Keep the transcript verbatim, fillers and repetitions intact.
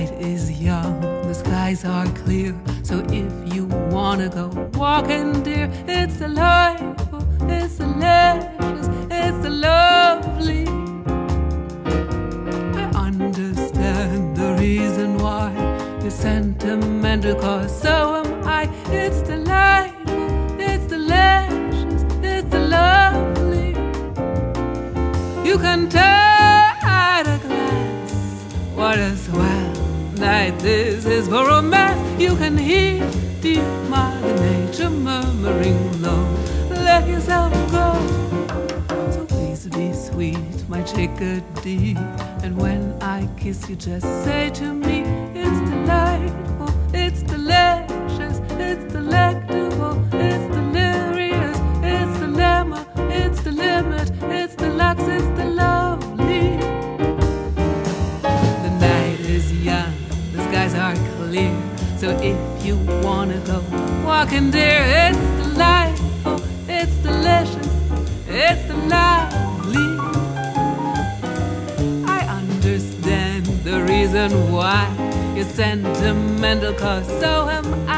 night is young, the skies are clear. So if you wanna go walking, dear, it's delightful, it's delicious, it's the lovely. I understand the reason why you're sentimental, cause so am I. It's delightful, it's delicious, it's the lovely. You can tell at a glance what a swell night this is for romance. You can hear deep Mother Nature murmuring low, let yourself go. So please be sweet, my chickadee, and when I kiss you just say to me, it's delightful, it's delicious, it's delectable, it's delirious, it's the lemma, it's the limit, it's the lux, it's the lovely. The night is young, the skies are clear. So if you wanna go walking, dear, it's delightful, it's delicious, it's the lovely. I understand the reason why you're sentimental, cause so am I.